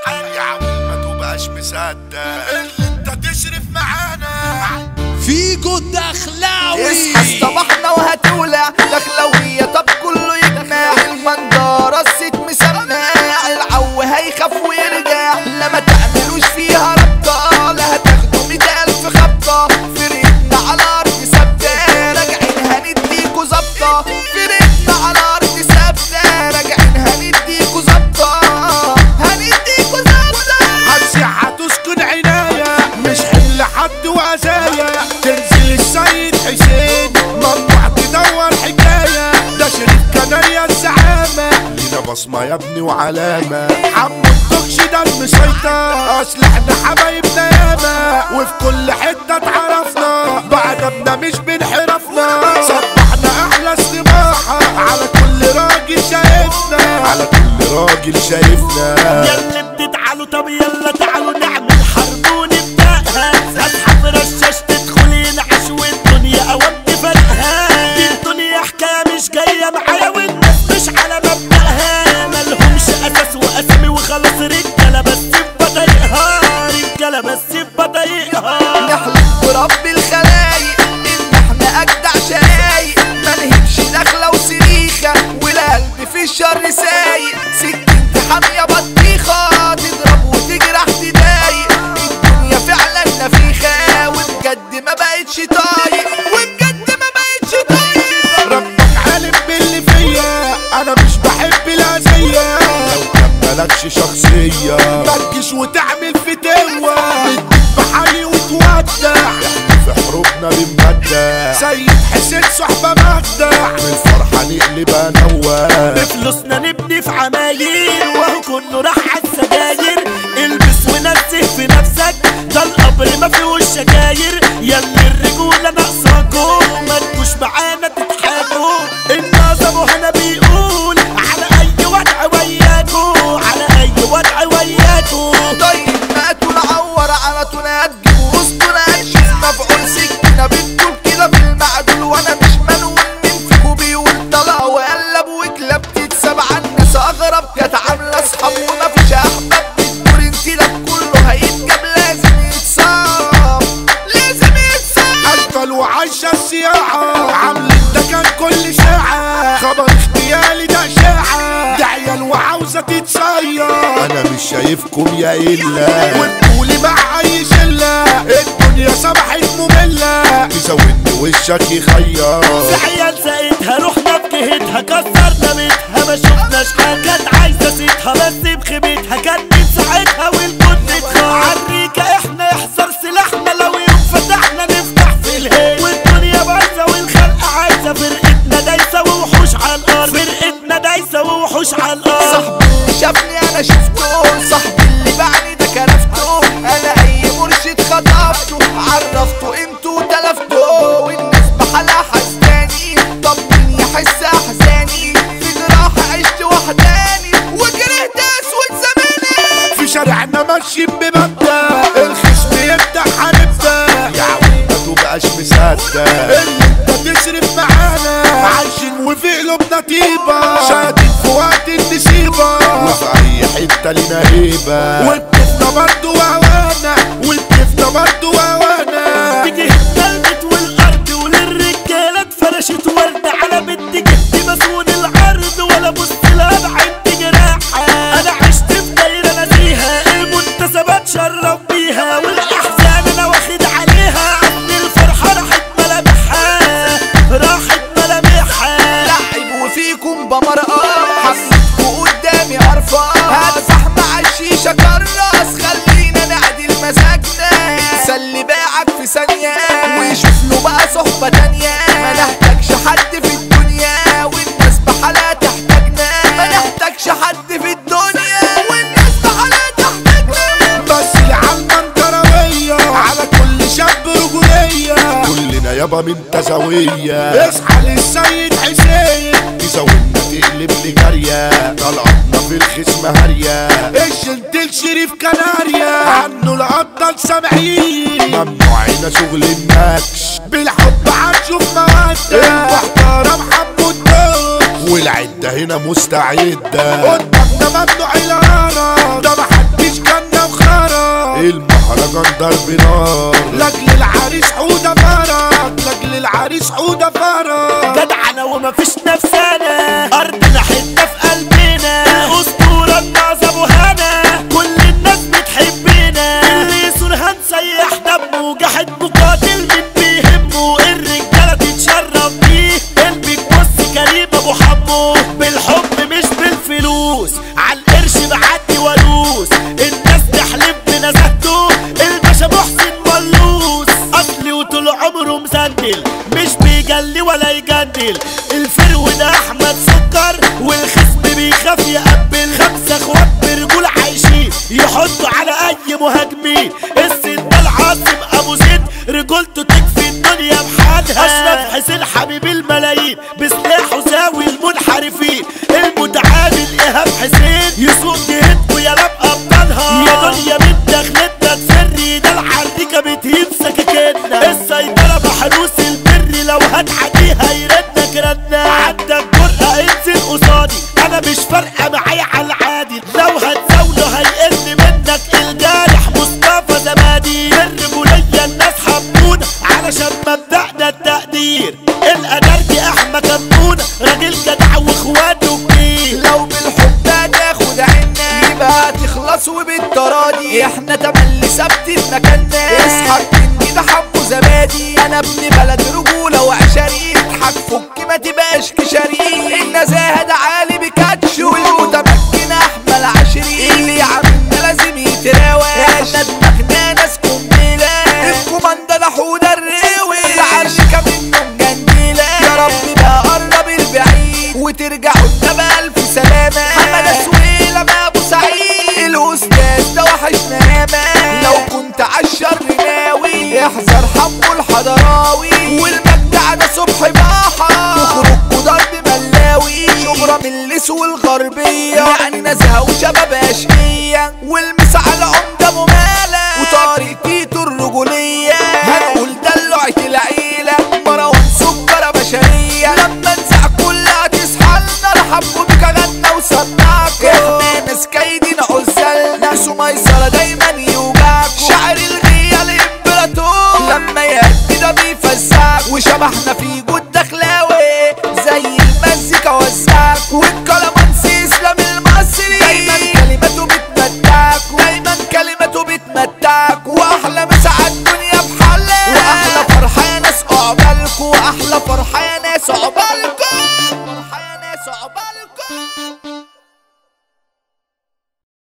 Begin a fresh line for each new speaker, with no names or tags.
يا عم ما تبقاش مصدق اللي انت تشرف معانا.
فيجو الدخلاوي
اصحى صباحنا وهتولع دخلاوية، طب كله يجمع المنظرة الست مسمع، العو هيخاف ويرجع لما تعملوش فيها ربطة، لا هتاخدوا 100,000 خبطة. فرقتنا على أرض ثابتة راجعين هنديكوا ظبطة، فرقتنا على أرض ثابتة راجعين هنديكوا ظبطة، هنديكوا ظبطة.
هتسيح هتسكن عناية مش حمل حد وأذايا، تنزل السيد حسين ممنوع تدور حكاية، ده شريف كناريا الزعامة لينا بصمة يا ابني وعلامة. حمو الدكش ده المسيطر، أصل احنا حبايبنا ياما وفي كل حتة اتعرفنا، بعدنا مش بنحرفنا، صبحنا أحلى استباحة على كل راجل شايفنا، على كل راجل شايفنا.
يلا بتتعالوا طب يلا تعالوا نعمل حرب ونبدأها، اصحى في رشاش تدخلي نعش والدنيا اوام تفرقها، دي الدنيا حكاية مش جاية معايا والناس مش على مبدأها، مالهمش اساس واسامي وخلاص، رجالة بس في بطريقها، رجالة بس في بطريقها.
نحلف برب الخلايق ان احنا اجدع شقايق، ما نهبش داخله وسريخه والقلب في الشر سايق، سكينتي حاميه بطيخه تضرب وتجرح تضايق، الدنيا فعلا نفيخه وبجد ما بقتش طايق، وبجد ما بقتش طايق.
ربك عالم باللي فيا، انا مش بحب الاذية، لو كان مالكش شخصية متجيش وتعمل فتوة، تديك بحالي وتودع، احنا في حروبنا بنبدع، سيد حسين صحبة مجدع، من الفرحة نقلبها نواه،
بفلوسنا نبني في عماير وهو كله راح عالسجاير، البس ونزه في نفسك ده القبر ما فيهوش شجاير، ياللي الرجولة ناقصاكوا ما تجوش معانا تضحكوا، النظم هنا بيقول على اي وضع وياكوا، على اي وضع وياكوا.
طيب ماتوا نعور عمتنا تجيبوا وسطنا نشوف مفعول سكينة بتدوب كده في المعدول، وانا مش منون من فيكوا بيقول طلع وقلب وكلاب تتساب عالناس اغرب، كانت عاملة اصحاب ومفيش احباب، بتدور انتلاب كله هيتجاب لازم يتصاب، لازم يتصاب.
اشكال وعايشة السياحة عاملين ده كان كل ساعة، خبر اغتيالي ده اشاعة، ده عيال وعاوزة تتصير، انا مش شايفكم يا الا وتقولي مع اي شلة، الدنيا صبحت مملة، تزودني وشك يخير،
في عيال سقيتها رحنا بجهتها كسرنا بيتها ما شفناش حاجة، كانت عايزة سيتها بس بخيبتها كانت من ساعتها والكل اتخاف، عالريكة احنا يحذر سلاحنا لو يوم فتحنا نفتح في الهيل، والدنيا بايظة والخلق عايزة، فرقتنا دايسة ووحوش عالارض، فرقتنا دايسة ووحوش عالارض.
صاحبي اللي شافني انا شفته، صاحبي اللي باعني ده كرفته، انا اي مرشد خطفته عرفته قيمته وتلفته، والناس بحالها حسداني، طب مين يحس احزاني، في جراح عشت وحداني وكرهت اسود زماني،
في شارعنا ماشيين بمبدأ الخصم يفتح هنبدأ، يا عم ما تبقاش مصدق اللي انت تصرف معانا، عايشين وفي قلوبنا طيبة، شادين في وقت النسيبة، وفي اي حتة لينا هيبة، والكيفنا برضو وهوانا، والكيفنا برضو وهوانا،
تجهتنا البيت والارض وللرجالة اتفرشت وردة على بنت جهتي مسؤول العرض، ولا بص لها بعين جراحة، انا عشت في دايرة نزيهة المنتسبات شرف بيها، والاحزان انا واخد عليها، عند الفرحة راحت ملامحها، راحت ملامحها.
لعب وفيكم بمرقص حسيتكوا قدامي قرفان، هتفح مع الشيشة كراس، خلينا نعدل مزاجنا، يتسلي باعك في ثانية ويشوف له بقى صحبة تانية، ما نحتاجش حد في الدنيا والناس بحالها تحتاجنا، ما نحتاجش حد في الدنيا والناس بحالها تحتاجنا،
بس العلمة انكروية على كل شاب رجولية، كلنا يابا من تزاوية، اصحى للسيد حسين تزاولنا تقلب لجارية، طلعتنا في الخصم هارية، الشنتل شريف كناريا عنه الأبطال سامعين، ممنوعين شغل النكش بالحب هتشوف مودة، المحترم حبه الدوش والعدة هنا مستعدة، قدامنا ممنوع الهرب، ده محدش المهرجان ضرب نار. لاجل العريس حودة فرج، لاجل العريس حودة فرج.
جدعنا ومفيش نفسنا، ارضنا حتة في قلبنا، الاسطورة الناظر ابو هنا، كل الناس بتحبنا، اللي يسون هنسيح دمه، جاحد مقاتل من بيهمه، الرجالة تتشرف بيه، قلبك بص كريم ابو حمو، بالحب مش بالفلوس، عالقرش بعدي ولوس، الناس تحلف بنزهته، الباشا محسن ملوس، اصلي وطول عمره مسندل، مش بيجلي ولا يجندل، الفرو ده احمد سكر، والخصم بيخاف يقبل، 5 اخوات برجول عايشين يحطوا على اي مهاجمين، السن ده العاصم ابو زيد رجولته تكفي الدنيا بحالها، اشرف حسين حبيب الملايين بسلاحه زاوي المنحرفين، المتعامل ايهاب حسين يسوق جهتكوا يا لاب ابطالها، يا دنيا من دخلتنا تفري، ده الحريكه بتهين سكاكيننا، السيطره محروس البر، لو هتعديها يردك ردنا، عندك جرأة انزل قصادي، انا مش فارقه معايا على العادي، لو هتزاوله هيقل منك الجارح مصطفى زبادي، الرجوليه الناس حبونا علشان مبدأنا التقدير، الادرج احمد كمونه راجل جدع واخواته كتير،
لو بالحب هتاخد عنا يبقى هتخلص وبالتراضي، احنا تملي ثابتين مكاننا، اصحى الكنج ده حبه زبادي، انا ابن بلد رجوله وعشرين، اضحك فك ما تبقاش كشري، النزاهه ده عالي بكاتشو، والمتمكن احمد عشرين، اللي عاملنا لازم يتراوى، احنا دماغنا ناس قنبله، الكوماندا ده حوده الريوي، العرشكه منه مجندله، يا رب بقى قرب البعيد وترجعوا لنا بألف سلامه، حمد سويلة ما ابو سعيد، الاستاذ ده وحشنا ياما، لو كنت عالشر ناوي احذر حمو الحضراوي، والمجدع ده صبح باحة، تخرجوا ضرب ملاوي، شبرا من الليس والغربية، يعني نزهة وشباب اشقية، والمس على عمدة ممالة، وطارق تيتو الرجولية، هنقول دلوعة العيلة، مروان سكرة بشرية، لما نزع كلها تصحى لنا، رحبوا بك غنى وصدعكوا، احنا ناس كايدين عزلنا، سميسرة دايما يوجعكوا، شاعر الغية الامبراطور، لما يهدي ده بيفزعك، وشبحنا في جود دخلاوي، زي المزيكا وزعك، والكلامانسي اسلام المصري، دايما كلماته بتمتعك، دايما كلماته بتمتعك، واحلى مساعة الدنيا بحلها، واحلى فرحة يا ناس عقبالكوا، واحلى فرحة يا ناس عقبالكوا، فرحة يا ناس عقبالكوا.